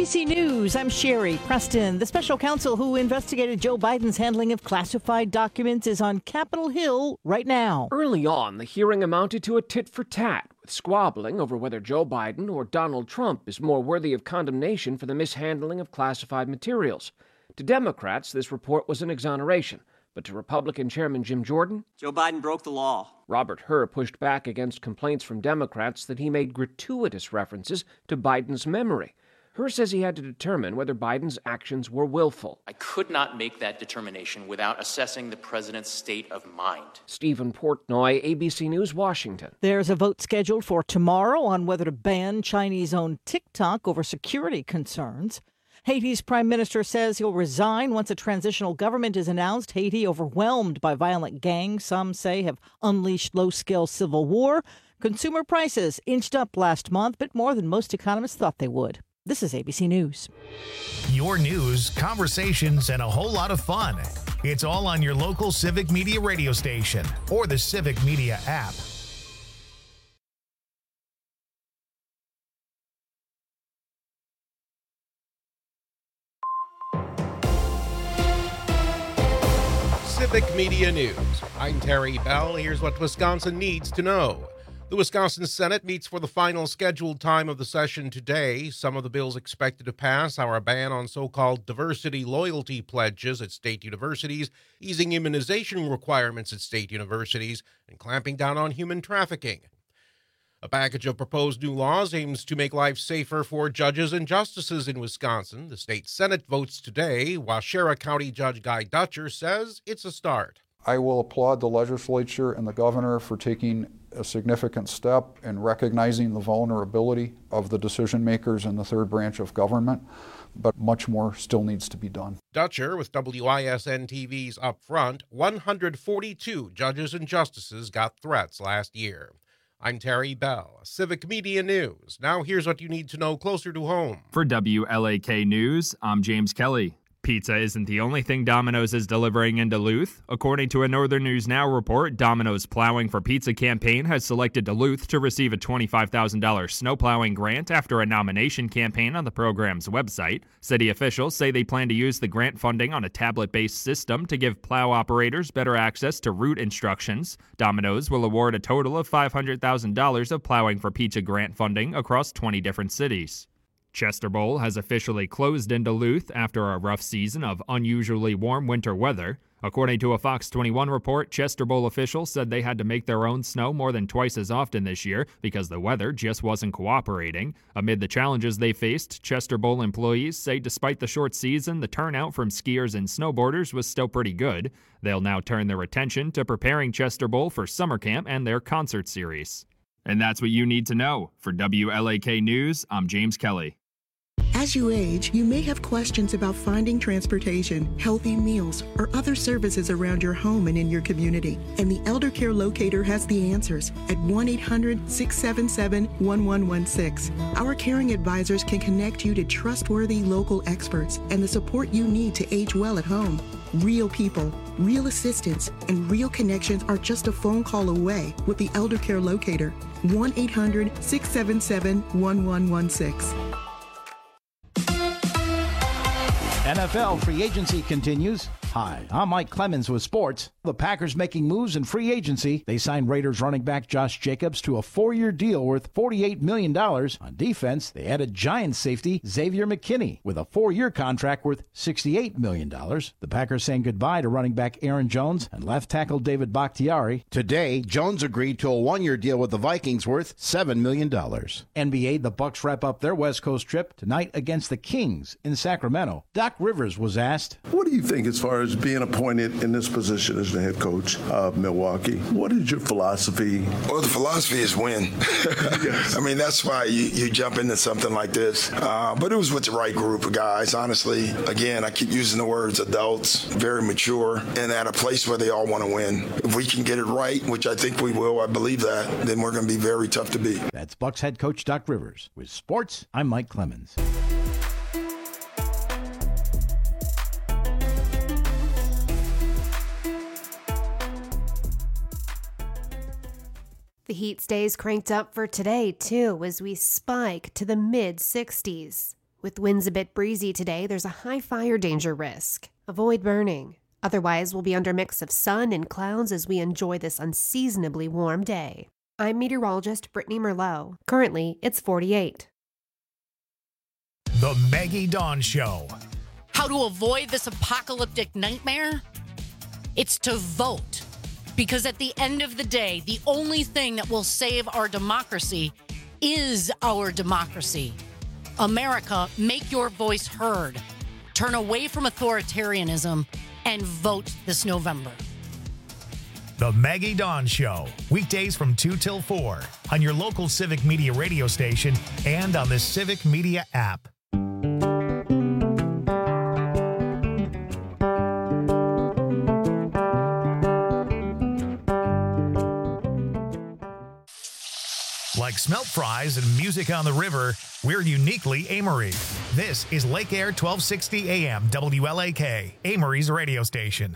ABC News, I'm Sherry Preston. The special counsel who investigated Joe Biden's handling of classified documents is on Capitol Hill right now. Early on, the hearing amounted to a tit-for-tat, with squabbling over whether Joe Biden or Donald Trump is more worthy of condemnation for the mishandling of classified materials. To Democrats, this report was an exoneration. But to Republican Chairman Jim Jordan, Joe Biden broke the law. Robert Hur pushed back against complaints from Democrats that he made gratuitous references to Biden's memory. Hur says he had to determine whether Biden's actions were willful. I could not make that determination without assessing the president's state of mind. Stephen Portnoy, ABC News, Washington. There's a vote scheduled for tomorrow on whether to ban Chinese-owned TikTok over security concerns. Haiti's prime minister says he'll resign once a transitional government is announced. Haiti overwhelmed by violent gangs, some say have unleashed low-scale civil war. Consumer prices inched up last month, but more than most economists thought they would. This is ABC News. Your news, conversations, and a whole lot of fun. It's all on your local Civic Media radio station or the Civic Media app. Civic Media News. I'm Terry Bell. Here's what Wisconsin needs to know. The Wisconsin Senate meets for the final scheduled time of the session today. Some of the bills expected to pass are a ban on so-called diversity loyalty pledges at state universities, easing immunization requirements at state universities, and clamping down on human trafficking. A package of proposed new laws aims to make life safer for judges and justices in Wisconsin. The state Senate votes today. Waushara County Judge Guy Dutcher says it's a start. I will applaud the legislature and the governor for taking a significant step in recognizing the vulnerability of the decision makers in the third branch of government, but much more still needs to be done. Dutcher with WISN TV's Up Front, 142 judges and justices got threats last year. I'm Terry Bell, Civic Media News. Now here's what you need to know closer to home. For WLAK News, I'm James Kelly. Pizza isn't the only thing Domino's is delivering in Duluth. According to a Northern News Now report, Domino's Plowing for Pizza campaign has selected Duluth to receive a $25,000 snow plowing grant after a nomination campaign on the program's website. City officials say they plan to use the grant funding on a tablet-based system to give plow operators better access to route instructions. Domino's will award a total of $500,000 of Plowing for Pizza grant funding across 20 different cities. Chester Bowl has officially closed in Duluth after a rough season of unusually warm winter weather. According to a Fox 21 report, Chester Bowl officials said they had to make their own snow more than twice as often this year because the weather just wasn't cooperating. Amid the challenges they faced, Chester Bowl employees say despite the short season, the turnout from skiers and snowboarders was still pretty good. They'll now turn their attention to preparing Chester Bowl for summer camp and their concert series. And that's what you need to know. For WLAK News, I'm James Kelly. As you age, you may have questions about finding transportation, healthy meals, or other services around your home and in your community. And the Elder Care Locator has the answers at 1-800-677-1116. Our caring advisors can connect you to trustworthy local experts and the support you need to age well at home. Real people, real assistance, and real connections are just a phone call away with the Elder Care Locator. 1-800-677-1116. NFL free agency continues. Hi, I'm Mike Clemens with sports. The Packers making moves in free agency. They signed Raiders running back Josh Jacobs to a 4-year deal worth $48 million. On defense, they added Giants safety Xavier McKinney with a 4-year contract worth $68 million. The Packers saying goodbye to running back Aaron Jones and left tackle David Bakhtiari. Today, Jones agreed to a 1-year deal with the Vikings worth $7 million. NBA, the Bucks wrap up their West Coast trip tonight against the Kings in Sacramento. Doc Rivers was asked, "What do you think as far as being appointed in this position as the head coach of Milwaukee? What is your philosophy?" Well, the philosophy is win. Yes. I mean, that's why you jump into something like this. But it was with the right group of guys, honestly. Again, I keep using the words adults, very mature, and at a place where they all want to win. If we can get it right, which I think we will, I believe that, then we're going to be very tough to beat. That's Bucks head coach Doc Rivers. With sports, I'm Mike Clemens. The heat stays cranked up for today, too, as we spike to the mid-60s. With winds a bit breezy today, there's a high fire danger risk. Avoid burning. Otherwise, we'll be under a mix of sun and clouds as we enjoy this unseasonably warm day. I'm meteorologist Brittany Merlot. Currently, it's 48. The Maggie Dawn Show. How to avoid this apocalyptic nightmare? It's to vote. Because at the end of the day, the only thing that will save our democracy is our democracy. America, make your voice heard. Turn away from authoritarianism and vote this November. The Maggie Dawn Show, weekdays from 2 till 4 on your local Civic Media radio station and on the Civic Media app. Like smelt fries and music on the river, we're uniquely Amory. This is Lake Air 1260 AM WLAK, Amory's radio station.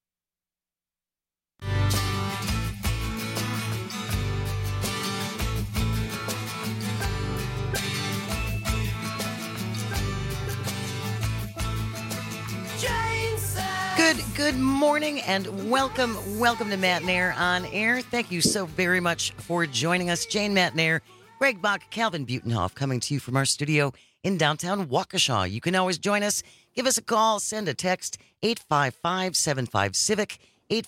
Good morning and welcome to Matt Nair on Air. Thank you so very much for joining us. Jane Matt Nair, Greg Bach, Calvin Butenhoff coming to you from our studio in downtown Waukesha. You can always join us. Give us a call, send a text, 855-75-CIVIC,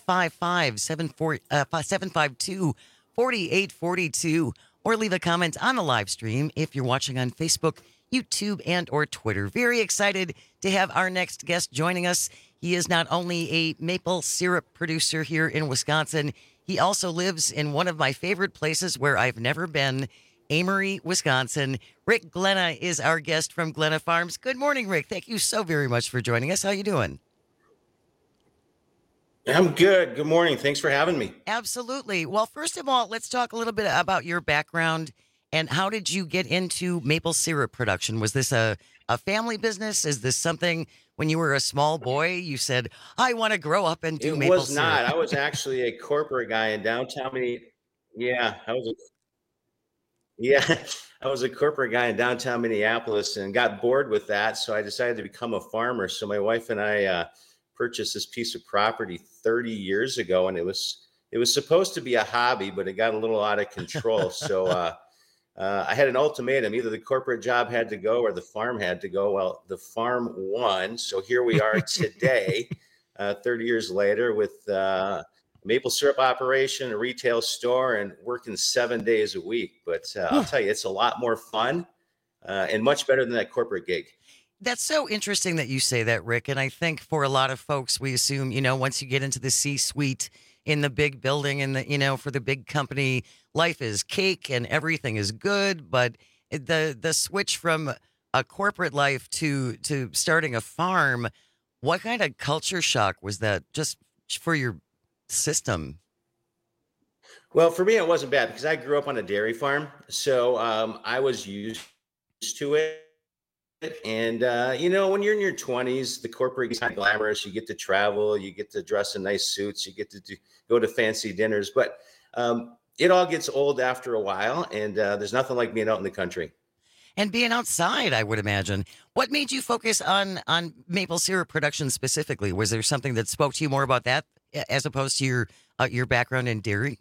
855-752-4842, or leave a comment on the live stream if you're watching on Facebook, YouTube, and or Twitter. Very excited to have our next guest joining us. He is not only a maple syrup producer here in Wisconsin, he also lives in one of my favorite places where I've never been, Amory, Wisconsin. Rick Glenna is our guest from Glenna Farms. Good morning, Rick. Thank you so very much for joining us. How you doing? I'm good. Good morning. Thanks for having me. Absolutely. Well, first of all, let's talk a little bit about your background and how did you get into maple syrup production? Was this a family business? Is this something when you were a small boy you said, I want to grow up and do maple syrup? It was not. I was actually a corporate guy in downtown. I was a corporate guy in downtown Minneapolis and got bored with that. So I decided to become a farmer. So my wife and I purchased this piece of property 30 years ago, and it was supposed to be a hobby, but it got a little out of control. So I had an ultimatum. Either the corporate job had to go or the farm had to go. Well, the farm won. So here we are today, 30 years later with a maple syrup operation, a retail store, and working 7 days a week. But I'll tell you, it's a lot more fun and much better than that corporate gig. That's so interesting that you say that, Rick. And I think for a lot of folks, we assume, once you get into the C-suite in the big building and for the big company, life is cake and everything is good. But the switch from a corporate life to starting a farm, what kind of culture shock was that just for your system? Well, for me, it wasn't bad because I grew up on a dairy farm. So I was used to it. And, when you're in your 20s, the corporate is kind of glamorous. You get to travel, you get to dress in nice suits, you get to go to fancy dinners. But it all gets old after a while, and there's nothing like being out in the country. And being outside, I would imagine. What made you focus on maple syrup production specifically? Was there something that spoke to you more about that as opposed to your background in dairy?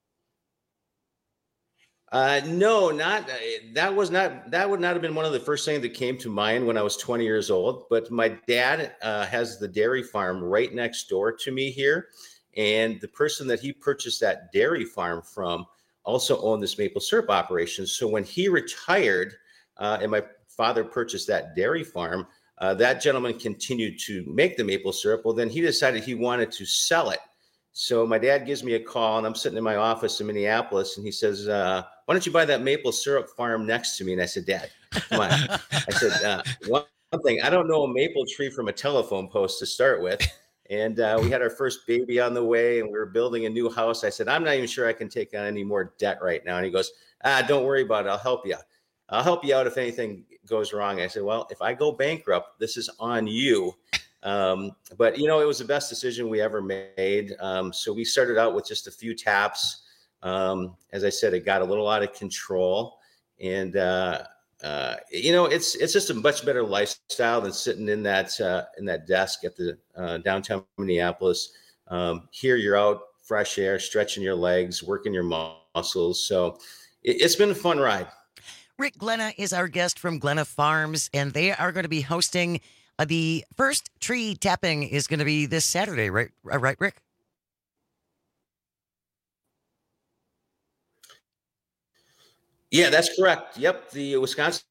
No, that would not have been one of the first things that came to mind when I was 20 years old. But my dad has the dairy farm right next door to me here. And the person that he purchased that dairy farm from also owned this maple syrup operation. So when he retired and my father purchased that dairy farm, that gentleman continued to make the maple syrup. Well, then he decided he wanted to sell it. So my dad gives me a call, and I'm sitting in my office in Minneapolis, and he says, why don't you buy that maple syrup farm next to me? And I said, Dad, come on. I said, one thing, I don't know a maple tree from a telephone post to start with. And we had our first baby on the way, and we were building a new house. I said, I'm not even sure I can take on any more debt right now. And he goes, don't worry about it. I'll help you. I'll help you out if anything goes wrong. I said, well, if I go bankrupt, this is on you. But it was the best decision we ever made. So we started out with just a few taps. As I said, it got a little out of control, and it's just a much better lifestyle than sitting in that desk at the downtown Minneapolis. Here you're out, fresh air, stretching your legs, working your muscles. So it's been a fun ride. Rick Glenna is our guest from Glenna Farms, and they are going to be hosting the first tree tapping is going to be this Saturday, right? Right, Rick? Yeah, that's correct. Yep, the Wisconsin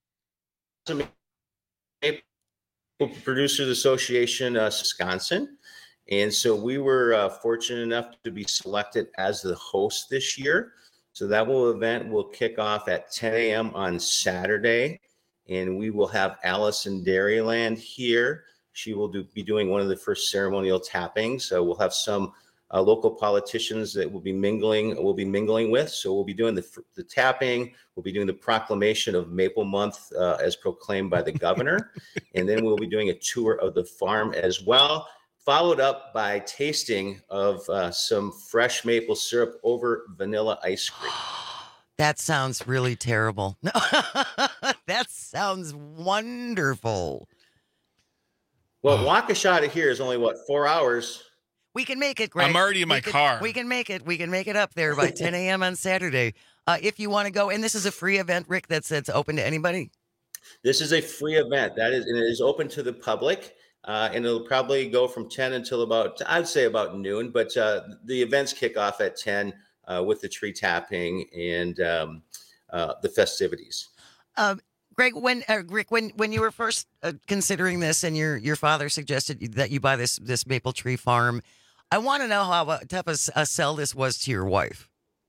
Maple Producers Association, Wisconsin. And so we were fortunate enough to be selected as the host this year. So that event will kick off at 10 a.m. on Saturday, and we will have Allison Dairyland here. She will be doing one of the first ceremonial tappings. So we'll have some local politicians that we'll be mingling with. So we'll be doing the tapping. We'll be doing the proclamation of Maple Month as proclaimed by the governor. And then we'll be doing a tour of the farm as well, followed up by tasting of some fresh maple syrup over vanilla ice cream. That sounds really terrible. No, that sounds wonderful. Well, Waukesha to here is only, 4 hours? We can make it, Greg. I'm already in my car. We can make it. We can make it up there by 10 a.m. on Saturday. If you want to go, and this is a free event, Rick, that's open to anybody? This is a free event. And it is open to the public. And it'll probably go from 10 until I'd say about noon. But the events kick off at 10 with the tree tapping and the festivities. Greg, Rick, when you were first considering this, and your father suggested that you buy this maple tree farm, I want to know how tough a sell this was to your wife.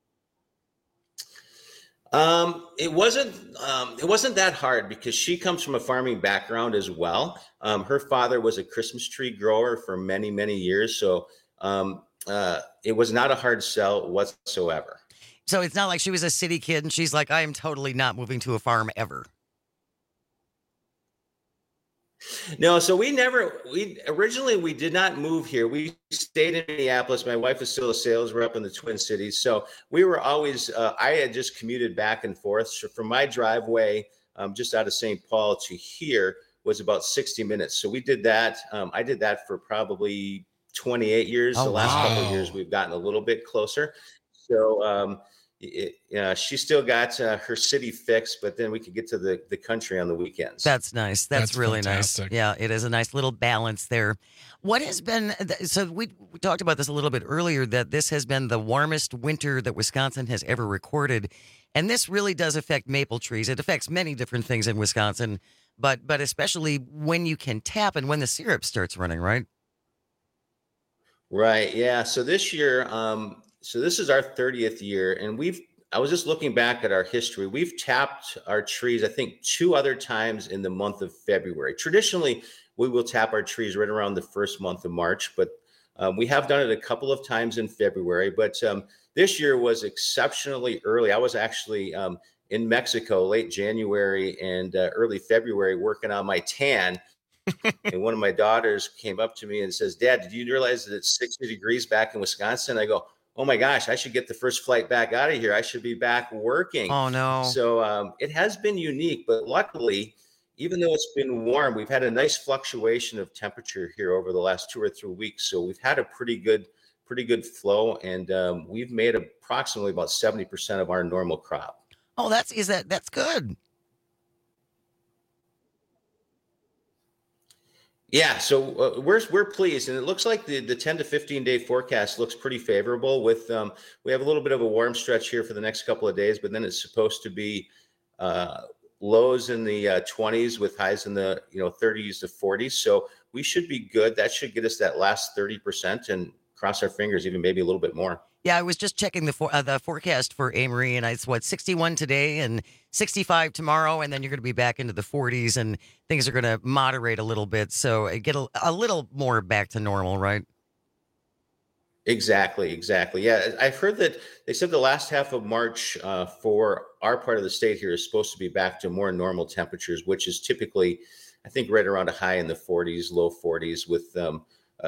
It wasn't that hard because she comes from a farming background as well. Her father was a Christmas tree grower for many, many years. So it was not a hard sell whatsoever. So it's not like she was a city kid and she's like, I am totally not moving to a farm ever. No, so we originally did not move here. We stayed in Minneapolis. My wife is still a sales rep in the Twin Cities. So we were always, I had just commuted back and forth. So from my driveway, just out of St. Paul to here was about 60 minutes. So we did that. I did that for probably 28 years. The last couple of years, we've gotten a little bit closer. So she still got her city fixed, but then we could get to the country on the weekends. That's nice. That's really fantastic. Nice. Yeah, it is a nice little balance there. What has been, so we talked about this a little bit earlier, that this has been the warmest winter that Wisconsin has ever recorded. And this really does affect maple trees. It affects many different things in Wisconsin, but especially when you can tap and when the syrup starts running, right? Right. Yeah. So this year, so this is our 30th year, and I was just looking back at our history. We've tapped our trees, I think, 2 other times in the month of February. Traditionally, we will tap our trees right around the first month of March, but we have done it a couple of times in February. But this year was exceptionally early. I was actually in Mexico late January and early February working on my tan. And one of my daughters came up to me and says, Dad, did you realize that it's 60 degrees back in Wisconsin? I go, oh my gosh, I should get the first flight back out of here. I should be back working. Oh no. So it has been unique, but luckily, even though it's been warm, we've had a nice fluctuation of temperature here over the last 2 or 3 weeks. So we've had a pretty good flow, and we've made approximately about 70% of our normal crop. Oh, that's good. Yeah, so we're pleased, and it looks like the 10 to 15 day forecast looks pretty favorable. With we have a little bit of a warm stretch here for the next couple of days, but then it's supposed to be lows in the 20s with highs in the 30s to 40s. So we should be good. That should get us that last 30%, and cross our fingers, even maybe a little bit more. Yeah, I was just checking the forecast for Amory, and it's 61 today and 65 tomorrow, and then you're going to be back into the 40s, and things are going to moderate a little bit, so get a little more back to normal, right? Exactly. Yeah, I've heard that they said the last half of March for our part of the state here is supposed to be back to more normal temperatures, which is typically, I think, right around a high in the 40s, low 40s, with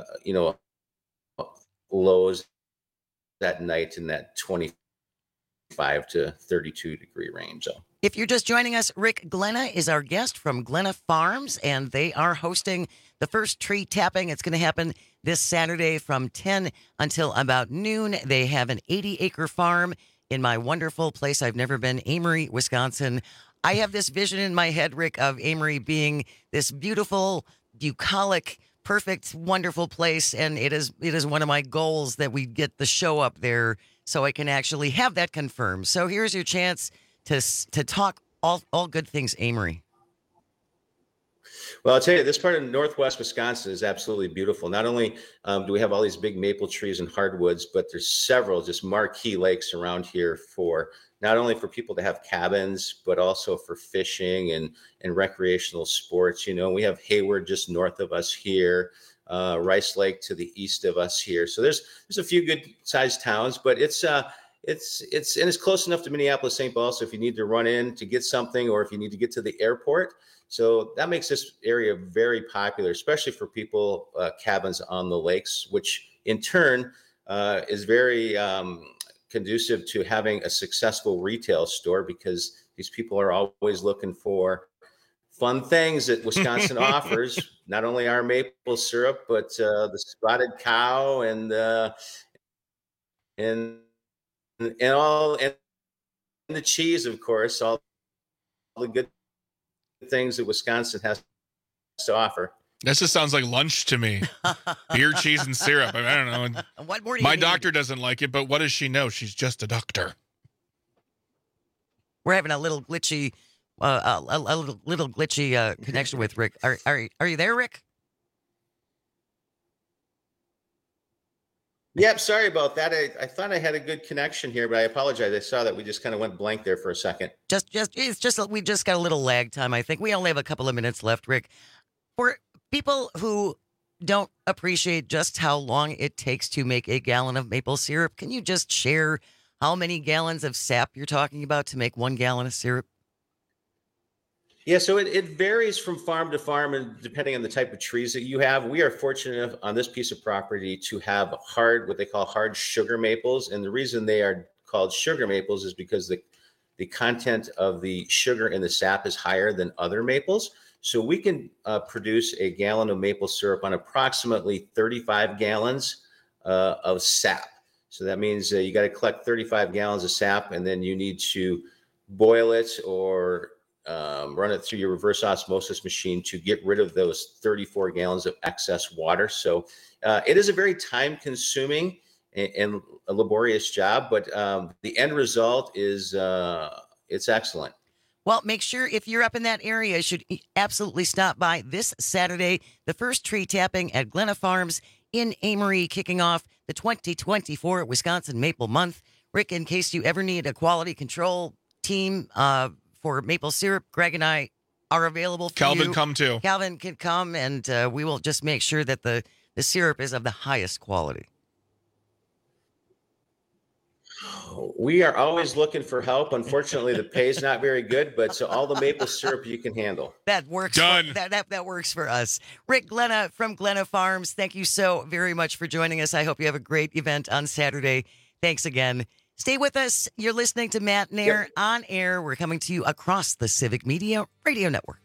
lows that night in that 25 25 to 32 degree range. So. If you're just joining us, Rick Glenna is our guest from Glenna Farms, and they are hosting the first tree tapping. It's going to happen this Saturday from 10 until about noon. They have an 80-acre farm in my wonderful place I've never been, Amory, Wisconsin. I have this vision in my head, Rick, of Amory being this beautiful, bucolic, perfect, wonderful place, and it is one of my goals that we get the show up there so I can actually have that confirmed. So here's your chance to talk all good things, Amory. Well, I'll tell you, this part of Northwest Wisconsin is absolutely beautiful. Not only do we have all these big maple trees and hardwoods, but there's several just marquee lakes around here for not only for people to have cabins, but also for fishing and recreational sports. You know, we have Hayward just north of us here, Rice Lake to the east of us here. So there's a few good sized towns, but it's close enough to Minneapolis, St. Paul. So if you need to run in to get something, or if you need to get to the airport, so that makes this area very popular, especially for people, cabins on the lakes, which in turn is very conducive to having a successful retail store, because these people are always looking for fun things that Wisconsin offers. Not only our maple syrup, but the spotted cow and the cheese, of course, all the good things that Wisconsin has to offer. This just sounds like lunch to me. Beer, cheese, and syrup. I don't know. What more do you My need? doctor doesn't like it, but what does she know? She's just a doctor. We're having a little glitchy, connection with Rick. Are you there, Rick? Yep, sorry about that. I thought I had a good connection here, but I apologize. I saw that we just kind of went blank there for a second. We just got a little lag time. I think we only have a couple of minutes left, Rick. For people who don't appreciate just how long it takes to make a gallon of maple syrup, can you just share how many gallons of sap you're talking about to make 1 gallon of syrup? Yeah, so it varies from farm to farm, and depending on the type of trees that you have. We are fortunate on this piece of property to have what they call hard sugar maples. And the reason they are called sugar maples is because the content of the sugar in the sap is higher than other maples. So we can produce a gallon of maple syrup on approximately 35 gallons of sap. So that means you got to collect 35 gallons of sap, and then you need to boil it or run it through your reverse osmosis machine to get rid of those 34 gallons of excess water. So it is a very time-consuming and a laborious job, but the end result is it's excellent. Well, make sure if you're up in that area, you should absolutely stop by this Saturday, the first tree tapping at Glenna Farms in Amory, kicking off the 2024 Wisconsin Maple Month. Rick, in case you ever need a quality control team for maple syrup, Greg and I are available for Calvin, you. come too. Calvin can come, and we will just make sure that the syrup is of the highest quality. We are always looking for help. Unfortunately, the pay is not very good, but so all the maple syrup you can handle. That works. Done. That works for us. Rick Glenna from Glenna Farms, thank you so very much for joining us. I hope you have a great event on Saturday. Thanks again. Stay with us. You're listening to Matt Nair on air. We're coming to you across the Civic Media Radio Network.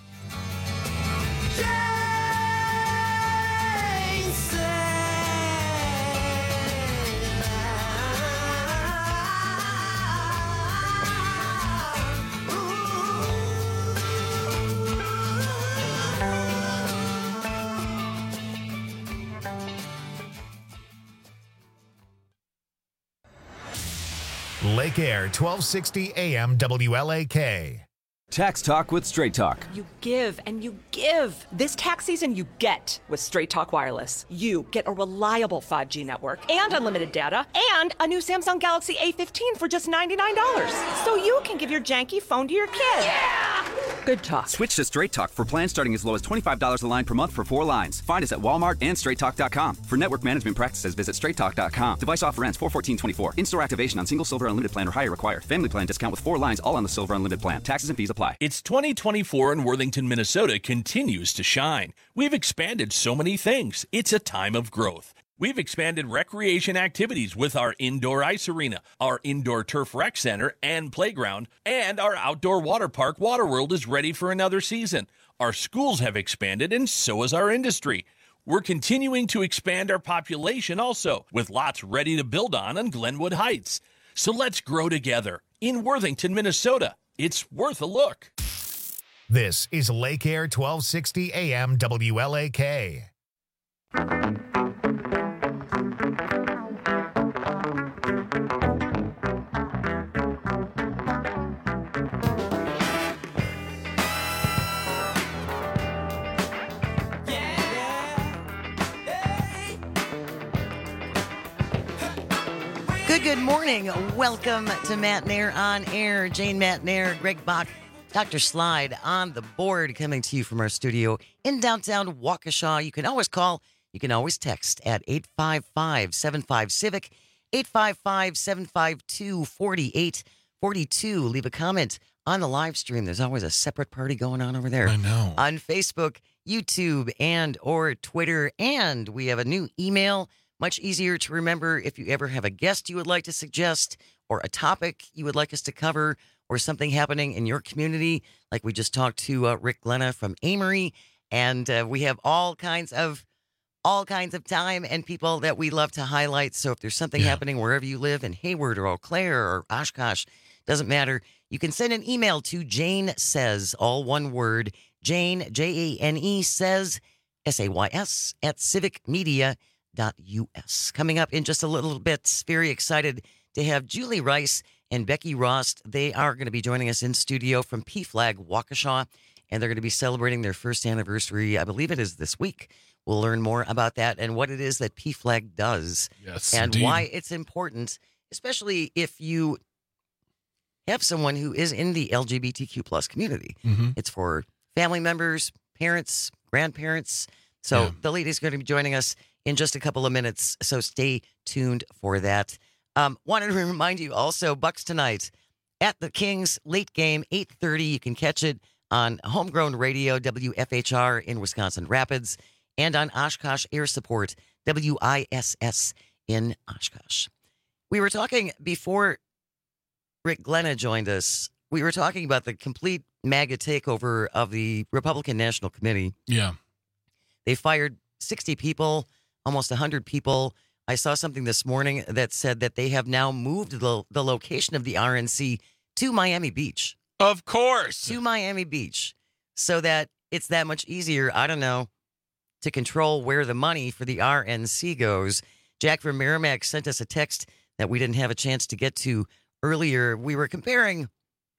Lake Air 1260 AM WLAK. Tax Talk with Straight Talk. You give and you give. This tax season, you get with Straight Talk Wireless. You get a reliable 5G network and unlimited data and a new Samsung Galaxy A15 for just $99. So you can give your janky phone to your kid. Yeah! Good talk. Switch to Straight Talk for plans starting as low as $25 a line per month for 4 lines. Find us at Walmart and StraightTalk.com. For network management practices, visit StraightTalk.com. Device offer ends 4/14/24. In-store activation on single Silver Unlimited plan or higher required. Family plan discount with 4 lines all on the Silver Unlimited plan. Taxes and fees apply. It's 2024 and Worthington, Minnesota continues to shine. We've expanded so many things. It's a time of growth. We've expanded recreation activities with our indoor ice arena, our indoor turf rec center and playground, and our outdoor water park, Waterworld, is ready for another season. Our schools have expanded, and so has our industry. We're continuing to expand our population also, with lots ready to build on Glenwood Heights. So let's grow together in Worthington, Minnesota. It's worth a look. This is Lake Air 1260 AM WLAK. Good morning. Welcome to Matt Nair on Air. Jane Matt Nair, Greg Bach, Dr. Slide on the board, coming to you from our studio in downtown Waukesha. You can always call, you can always text at 855-75-CIVIC, 855-752-4842. Leave a comment on the live stream. There's always a separate party going on over there. I know. On Facebook, YouTube, and or Twitter. And we have a new email. Much easier to remember if you ever have a guest you would like to suggest or a topic you would like us to cover or something happening in your community. Like we just talked to Rick Glenna from Amory, and we have all kinds of time and people that we love to highlight. So if there's something happening wherever you live in Hayward or Eau Claire or Oshkosh, doesn't matter. You can send an email to Jane Says, all one word, Jane, Jane says, SAYS at civicmedia.us. Coming up in just a little bit, very excited to have Julie Rice and Becky Rost. They are going to be joining us in studio from PFLAG Waukesha, and they're going to be celebrating their first anniversary. I believe it is this week. We'll learn more about that and what it is that PFLAG does, and indeed, why it's important, especially if you have someone who is in the LGBTQ plus community. Mm-hmm. It's for family members, parents, grandparents. So the lady's going to be joining us in just a couple of minutes, so stay tuned for that. Wanted to remind you also, Bucks tonight at the Kings, late game, 8:30. You can catch it on Homegrown Radio, WFHR in Wisconsin Rapids, and on Oshkosh Air Support, WISS in Oshkosh. We were talking before Rick Glenna joined us. We were talking about the complete MAGA takeover of the Republican National Committee. Yeah. They fired 60 people, almost 100 people. I saw something this morning that said that they have now moved the location of the RNC to Miami Beach. Of course. To Miami Beach. So that it's that much easier, I don't know, to control where the money for the RNC goes. Jack from Merrimack sent us a text that we didn't have a chance to get to earlier. We were comparing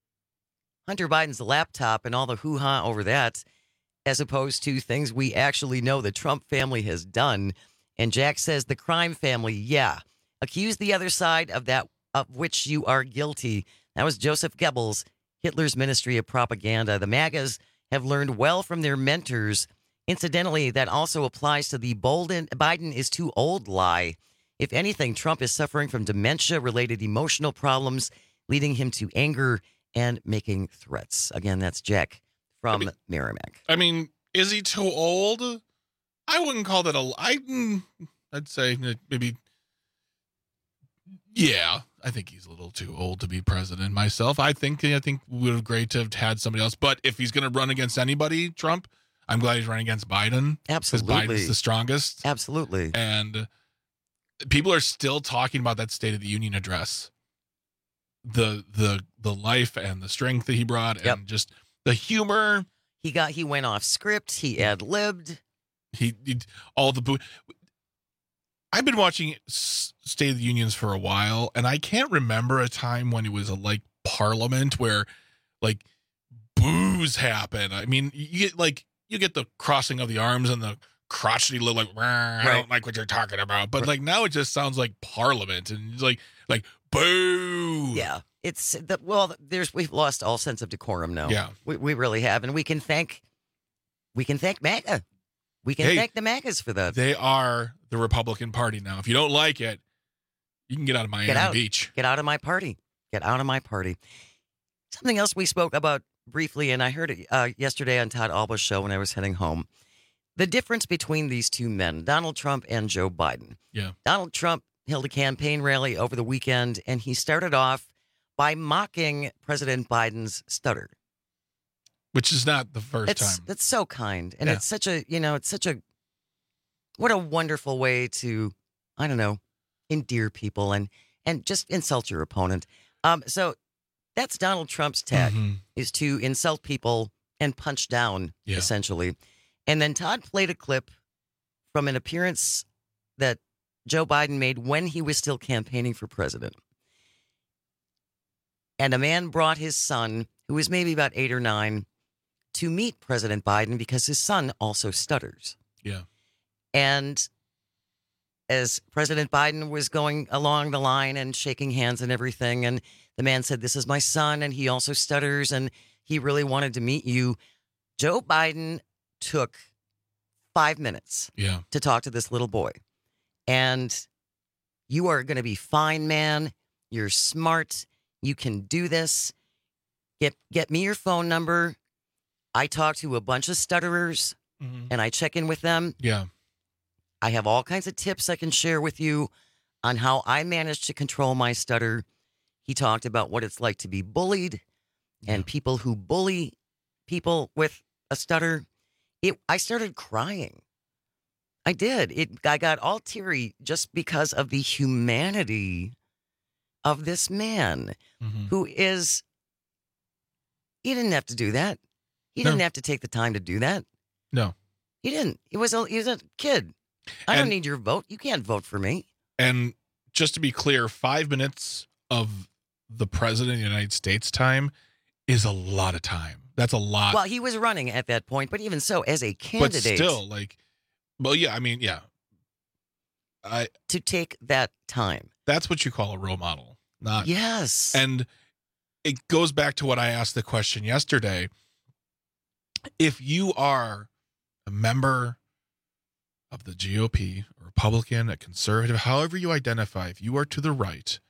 Hunter Biden's laptop and all the hoo-ha over that, as opposed to things we actually know the Trump family has done. And Jack says the crime family, accuse the other side of that of which you are guilty. That was Joseph Goebbels, Hitler's Ministry of Propaganda. The MAGAs have learned well from their mentors. Incidentally, that also applies to the Biden is too old lie. If anything, Trump is suffering from dementia-related emotional problems, leading him to anger and making threats. Again, that's Jack from Merrimack. I mean, is he too old? I wouldn't call that I'd say maybe, I think he's a little too old to be president myself. I think we would have great to have had somebody else. But if he's going to run against anybody, Trump, I'm glad he's running against Biden. Absolutely. Because Biden's the strongest. Absolutely. And people are still talking about that State of the Union address. The life and the strength that he brought, and just the humor. He went off script. He ad-libbed. He all the I've been watching State of the Unions for a while, and I can't remember a time when it was like Parliament where like boos happen. I mean, you get the crossing of the arms and the crotchety little I don't like what you're talking about. But like now it just sounds like Parliament, and it's like boo. Yeah. It's we've lost all sense of decorum now. Yeah. We really have, and we can thank MAGA. We can thank the MAGAs for that. They are the Republican Party now. If you don't like it, you can get out of Miami Beach. Get out of my party. Get out of my party. Something else we spoke about briefly, and I heard it yesterday on Todd Alba's show when I was heading home. The difference between these two men, Donald Trump and Joe Biden. Yeah. Donald Trump held a campaign rally over the weekend, and he started off by mocking President Biden's stutter. Which is not the first time. That's so kind. And it's such a, what a wonderful way to, I don't know, endear people and just insult your opponent. So that's Donald Trump's tag, is to insult people and punch down, essentially. And then Todd played a clip from an appearance that Joe Biden made when he was still campaigning for president. And a man brought his son, who was maybe about 8 or 9, to meet President Biden because his son also stutters. Yeah. And as President Biden was going along the line and shaking hands and everything, and the man said, "This is my son, and he also stutters, and he really wanted to meet you," Joe Biden took 5 minutes to talk to this little boy. And "You are going to be fine, man. You're smart. You can do this. Get me your phone number. I talk to a bunch of stutterers, and I check in with them. Yeah. I have all kinds of tips I can share with you on how I managed to control my stutter." He talked about what it's like to be bullied and people who bully people with a stutter. I started crying. I did. I got all teary just because of the humanity of this man who is, he didn't have to do that. He didn't have to take the time to do that. No. He didn't. He was a kid. I don't need your vote. You can't vote for me. And just to be clear, 5 minutes of the president of the United States time is a lot of time. That's a lot. Well, he was running at that point, but even so, as a candidate. But still, to take that time. That's what you call a role model. Not. Yes. And it goes back to what I asked the question yesterday. If you are a member of the GOP, a Republican, a conservative, however you identify, if you are to the right,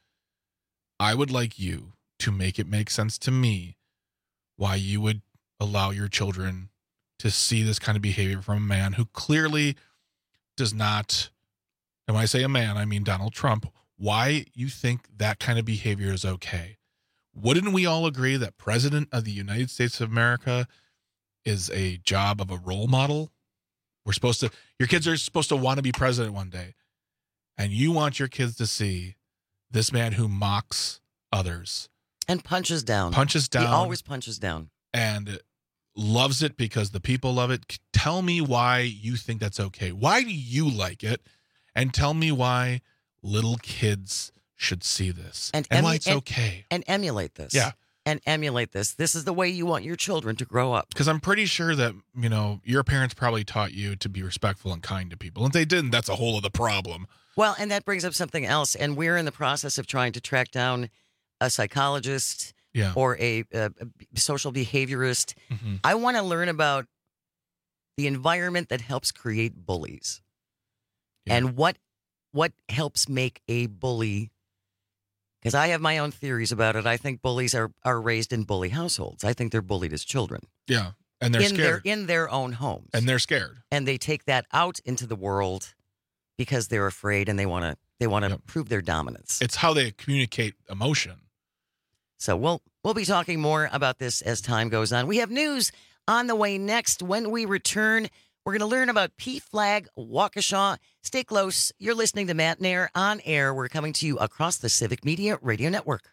I would like you to make it make sense to me why you would allow your children to see this kind of behavior from a man who clearly does not, and when I say a man, I mean Donald Trump, why you think that kind of behavior is okay. Wouldn't we all agree that President of the United States of America is a job of a role model? Your kids are supposed to want to be president one day. And you want your kids to see this man who mocks others. And punches down. Punches down. He always punches down. And loves it because the people love it. Tell me why you think that's okay. Why do you like it? And tell me why little kids should see this. And why it's okay. And emulate this. Yeah. And emulate this. This is the way you want your children to grow up. Because I'm pretty sure that, your parents probably taught you to be respectful and kind to people. And if they didn't, that's a whole other problem. Well, and that brings up something else. And we're in the process of trying to track down a psychologist or a social behaviorist. I want to learn about the environment that helps create bullies and what helps make a bully. Because I have my own theories about it. I think bullies are raised in bully households. I think they're bullied as children. Yeah, and they're scared. In their own homes. And they're scared. And they take that out into the world because they're afraid and they want to prove their dominance. It's how they communicate emotion. So we'll be talking more about this as time goes on. We have news on the way next. When we return, we're going to learn about PFLAG Waukesha. Stay close. You're listening to Matt Nair on air. We're coming to you across the Civic Media Radio Network.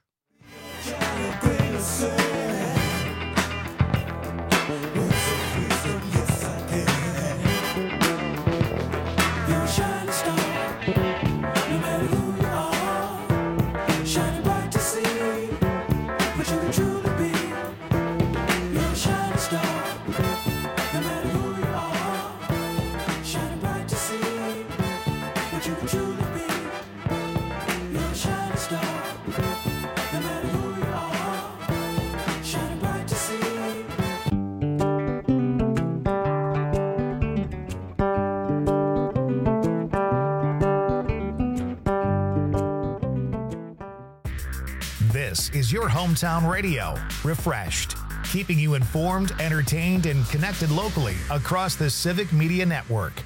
This is your hometown radio, refreshed. keeping you informed, entertained, and connected locally across the Civic Media Network.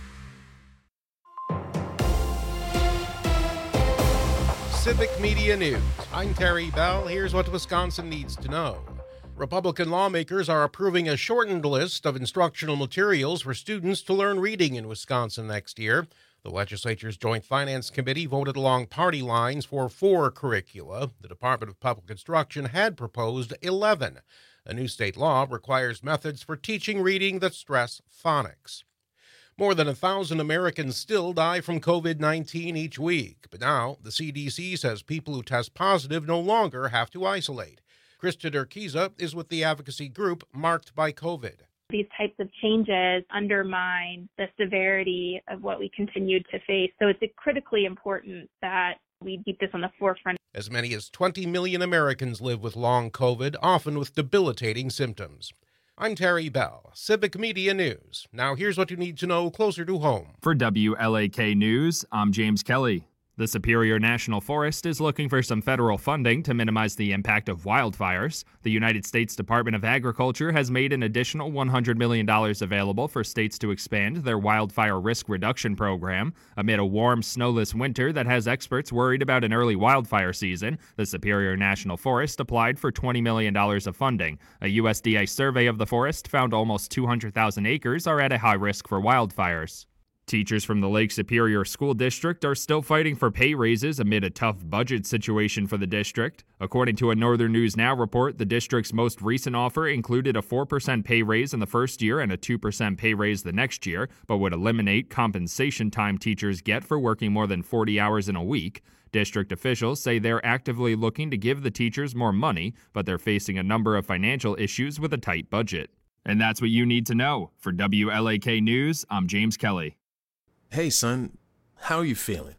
Civic Media News. I'm Terry Bell. Here's what Wisconsin needs to know. Republican lawmakers are approving a shortened list of instructional materials for students to learn reading in Wisconsin next year. The legislature's Joint Finance Committee voted along party lines for 4 curricula. The Department of Public Instruction had proposed 11. A new state law requires methods for teaching reading that stress phonics. More than 1,000 Americans still die from COVID-19 each week, but now the CDC says people who test positive no longer have to isolate. Krista Durkiza is with the advocacy group Marked by COVID. These types of changes undermine the severity of what we continue to face. So it's critically important that we keep this on the forefront. As many as 20 million Americans live with long COVID, often with debilitating symptoms. I'm Terry Bell, Civic Media News. Now here's what you need to know closer to home. For WLAK News, I'm James Kelly. The Superior National Forest is looking for some federal funding to minimize the impact of wildfires. The United States Department of Agriculture has made an additional $100 million available for states to expand their wildfire risk reduction program. Amid a warm, snowless winter that has experts worried about an early wildfire season, the Superior National Forest applied for $20 million of funding. A USDA survey of the forest found almost 200,000 acres are at a high risk for wildfires. Teachers from the Lake Superior School District are still fighting for pay raises amid a tough budget situation for the district. According to a Northern News Now report, the district's most recent offer included a 4% pay raise in the first year and a 2% pay raise the next year, but would eliminate compensation time teachers get for working more than 40 hours in a week. District officials say they're actively looking to give the teachers more money, but they're facing a number of financial issues with a tight budget. And that's what you need to know. For WLAK News, I'm James Kelly. Hey, son, how are you feeling?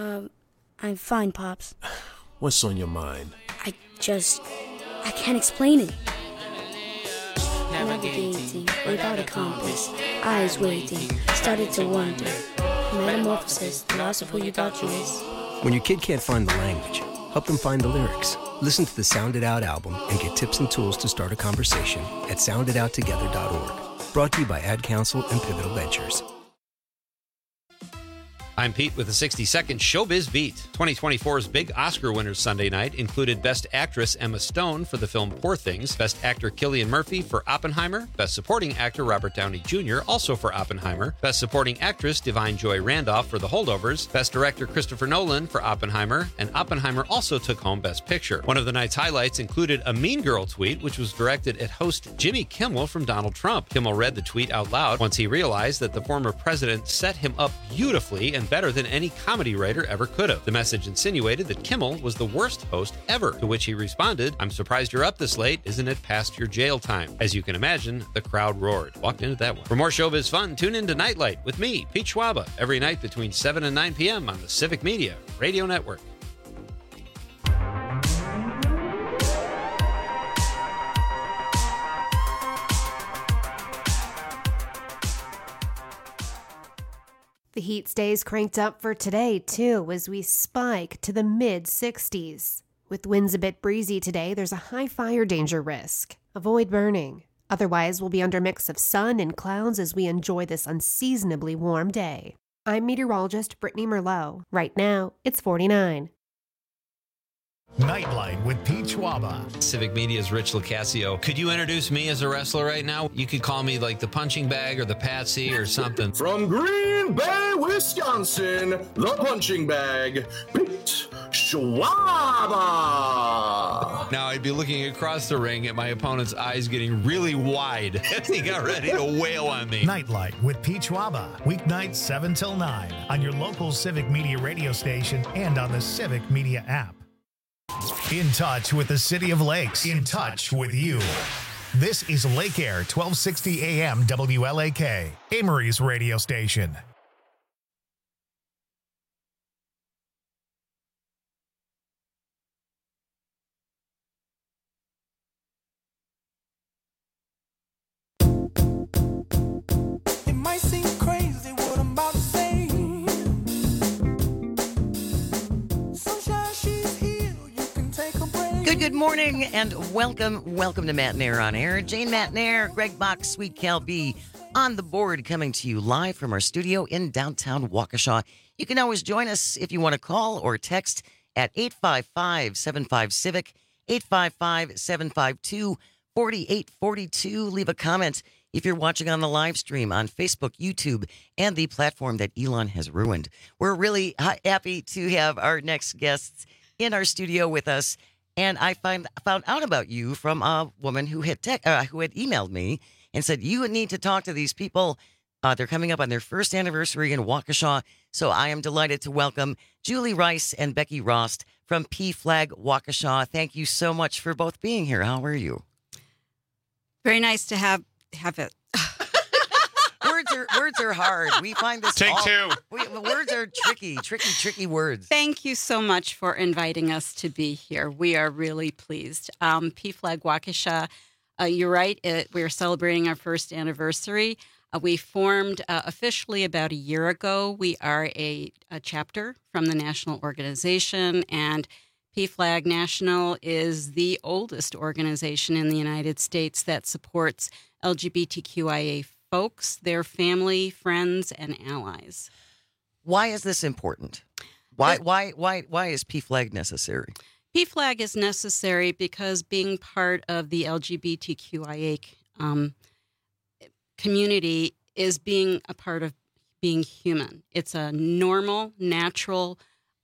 I'm fine, Pops. What's on your mind? I can't explain it. Navigating without a compass, eyes waiting, started to wonder. Metamorphosis, the loss of who you thought you is. When your kid can't find the language, help them find the lyrics. Listen to the Sound It Out album and get tips and tools to start a conversation at sounditouttogether.org. Brought to you by Ad Council and Pivotal Ventures. I'm Pete with a 60-second Showbiz Beat. 2024's big Oscar winners Sunday night included Best Actress Emma Stone for the film Poor Things, Best Actor Cillian Murphy for Oppenheimer, Best Supporting Actor Robert Downey Jr. also for Oppenheimer, Best Supporting Actress Divine Joy Randolph for The Holdovers, Best Director Christopher Nolan for Oppenheimer, and Oppenheimer also took home Best Picture. One of the night's highlights included a Mean Girl tweet, which was directed at host Jimmy Kimmel from Donald Trump. Kimmel read the tweet out loud once he realized that the former president set him up beautifully and better than any comedy writer ever could have. The message insinuated that Kimmel was the worst host ever, to which he responded, "I'm surprised you're up this late. Isn't it past your jail time?" As you can imagine, the crowd roared. Walked into that one. For more showbiz fun, tune in to Nightlight with me, Pete Schwaba, every night between 7 and 9 p.m. on the Civic Media Radio Network. The heat stays cranked up for today, too, as we spike to the mid-60s. With winds a bit breezy today, there's a high fire danger risk. Avoid burning. Otherwise, we'll be under a mix of sun and clouds as we enjoy this unseasonably warm day. I'm meteorologist Brittany Merlot. Right now, it's 49. Nightlight with Pete Schwaba. Civic Media's Rich Locascio. Could you introduce me as a wrestler right now? You could call me like the punching bag or the patsy or something. From Green Bay, Wisconsin, the punching bag, Pete Schwaba. Now I'd be looking across the ring at my opponent's eyes getting really wide as he got ready to wail on me. Nightlight with Pete Schwaba. Weeknights 7 till 9 on your local Civic Media radio station and on the Civic Media app. In touch with the City of Lakes. In touch with you. This is Lake Air 1260 AM WLAK, Amory's radio station. It might seem crazy what I'm about to say. Sunshine, she's here. You can take a break. Good morning and welcome to Matt Nair on Air. Jane Matt Nair, Greg Bach, Sweet Cal B on the board, coming to you live from our studio in downtown Waukesha. You can always join us if you want to call or text at 855-75-CIVIC, 855-752-4842. Leave a comment if you're watching on the live stream on Facebook, YouTube, and the platform that Elon has ruined. We're really happy to have our next guests in our studio with us. And I found out about you from a woman who had emailed me and said, you need to talk to these people. They're coming up on their first anniversary in Waukesha. So I am delighted to welcome Julie Rice and Becky Rost from PFLAG Waukesha. Thank you so much for both being here. How are you? Very nice to have it. Words are hard. We find this Take two. Words are tricky words. Thank you so much for inviting us to be here. We are really pleased. PFLAG Waukesha, you're right. We're celebrating our first anniversary. We formed officially about a year ago. We are a chapter from the national organization, and PFLAG National is the oldest organization in the United States that supports LGBTQIA folks, their family, friends, and allies. Why is this important? Why is PFLAG necessary? PFLAG is necessary because being part of the LGBTQIA community is being a part of being human. It's a normal, natural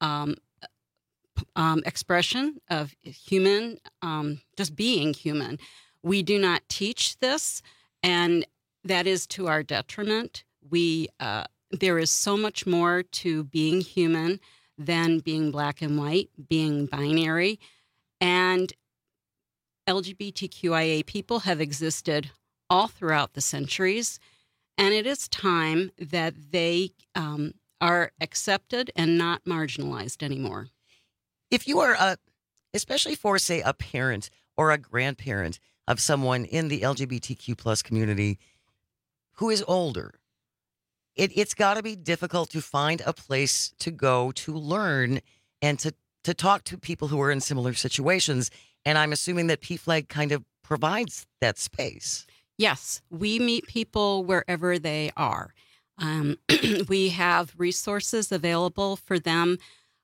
expression of human, just being human. We do not teach this, and that is to our detriment. There is so much more to being human than being black and white, being binary. And LGBTQIA people have existed all throughout the centuries. And it is time that they are accepted and not marginalized anymore. If you are, especially for, say, a parent or a grandparent of someone in the LGBTQ plus community who is older, it's got to be difficult to find a place to go to learn and to talk to people who are in similar situations. And I'm assuming that PFLAG kind of provides that space. Yes, we meet people wherever they are. We have resources available for them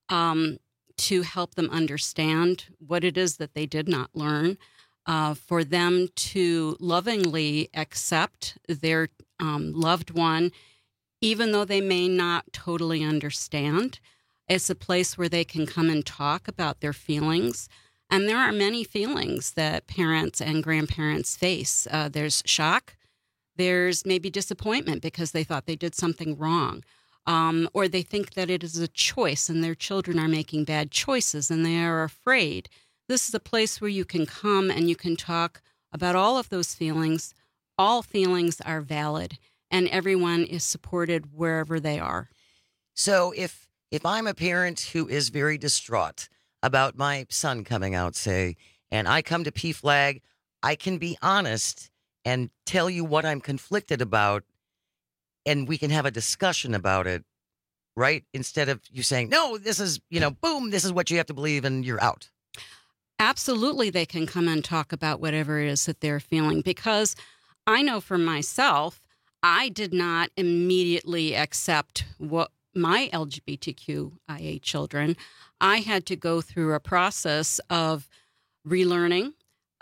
to help them understand what it is that they did not learn, for them to lovingly accept their loved one, even though they may not totally understand. It's a place where they can come and talk about their feelings. And there are many feelings that parents and grandparents face. There's shock. There's maybe disappointment because they thought they did something wrong. Or they think that it is a choice and their children are making bad choices and they are afraid. This is a place where you can come and you can talk about all of those feelings. All feelings are valid and everyone is supported wherever they are. So if I'm a parent who is very distraught about my son coming out, say, and I come to PFLAG, I can be honest and tell you what I'm conflicted about, and we can have a discussion about it, right? Instead of you saying, no, this is, boom, this is what you have to believe, and you're out. Absolutely, they can come and talk about whatever it is that they're feeling, because I know for myself, I did not immediately accept what my LGBTQIA children. I had to go through a process of relearning,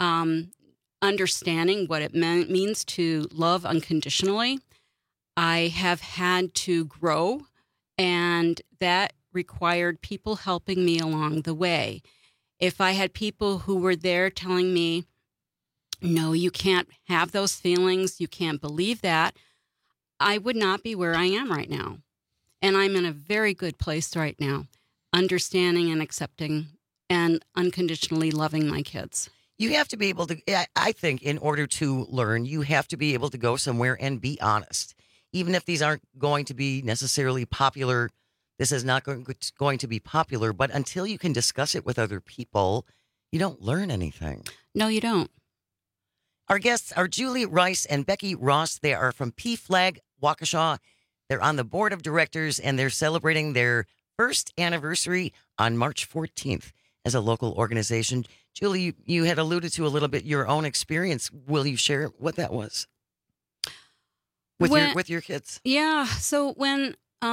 understanding what it means to love unconditionally. I have had to grow, and that required people helping me along the way. If I had people who were there telling me, no, you can't have those feelings, you can't believe that, I would not be where I am right now. And I'm in a very good place right now, understanding and accepting and unconditionally loving my kids. You have to be able to, I think, in order to learn, you have to be able to go somewhere and be honest. Even if these aren't going to be necessarily popular, this is not going to be popular, but until you can discuss it with other people, you don't learn anything. No, you don't. Our guests are Julie Rice and Becky Rost. They are from PFLAG Waukesha. They're on the board of directors, and they're celebrating their first anniversary on March 14th. as a local organization. Julie, you had alluded to a little bit your own experience. Will you share what that was with your kids? Yeah. So when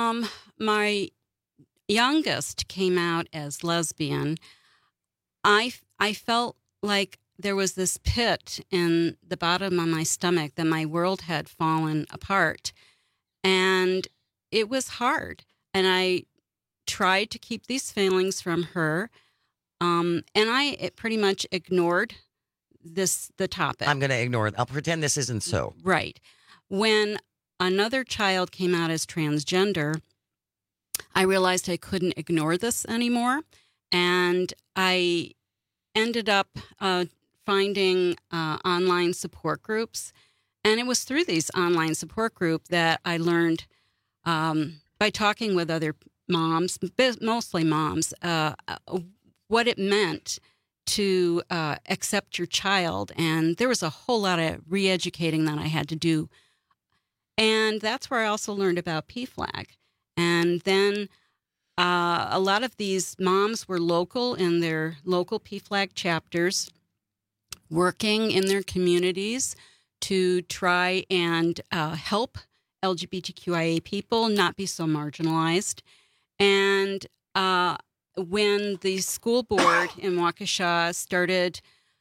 my youngest came out as lesbian, I felt like there was this pit in the bottom of my stomach that my world had fallen apart. And it was hard. And I tried to keep these feelings from her. And I pretty much ignored the topic. I'm going to ignore it. I'll pretend this isn't so. Right. When another child came out as transgender, I realized I couldn't ignore this anymore. And I ended up finding online support groups. And it was through these online support groups that I learned by talking with other moms, mostly moms, what it meant to accept your child. And there was a whole lot of re-educating that I had to do. And that's where I also learned about PFLAG. And then a lot of these moms were local in their local PFLAG chapters, working in their communities to try and help LGBTQIA people not be so marginalized. And when the school board in Waukesha started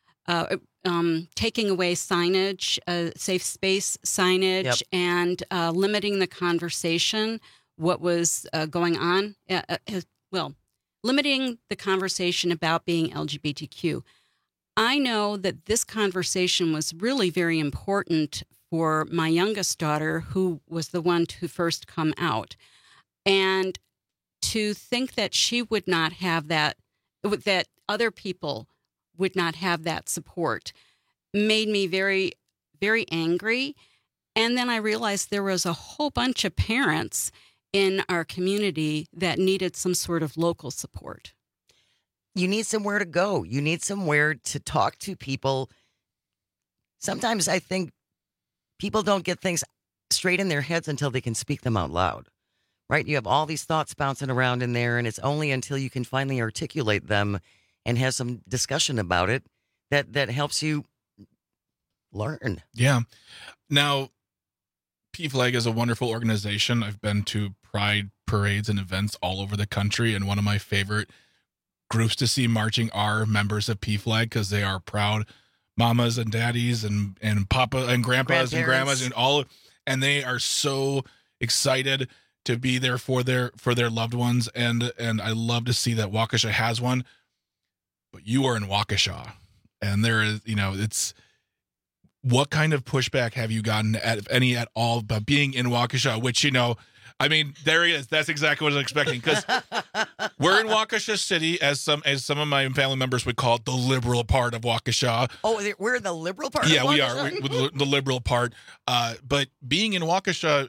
taking away signage, safe space signage, and limiting the conversation, what was going on, limiting the conversation about being LGBTQ. I know that this conversation was really very important for my youngest daughter, who was the one to first come out. And to think that she would not have that other people would not have that support made me very, very angry. And then I realized there was a whole bunch of parents in our community that needed some sort of local support. You need somewhere to go. You need somewhere to talk to people. Sometimes I think people don't get things straight in their heads until they can speak them out loud, right? You have all these thoughts bouncing around in there, and it's only until you can finally articulate them and have some discussion about it that helps you learn. Yeah. Now, PFLAG is a wonderful organization. I've been to pride parades and events all over the country, and one of my favorite groups to see marching are members of PFLAG because they are proud mamas and daddies and papa and grandpas and grandmas and all, and they are so excited to be there for their loved ones, and I love to see that Waukesha has one. But you are in Waukesha, and there is, it's, what kind of pushback have you gotten, if any at all, about being in Waukesha? Which, there he is. That's exactly what I was expecting, because we're in Waukesha City, as some of my family members would call it, the liberal part of Waukesha. Oh, we're in the liberal part. Yeah, of we Waukesha? are the liberal part. But being in Waukesha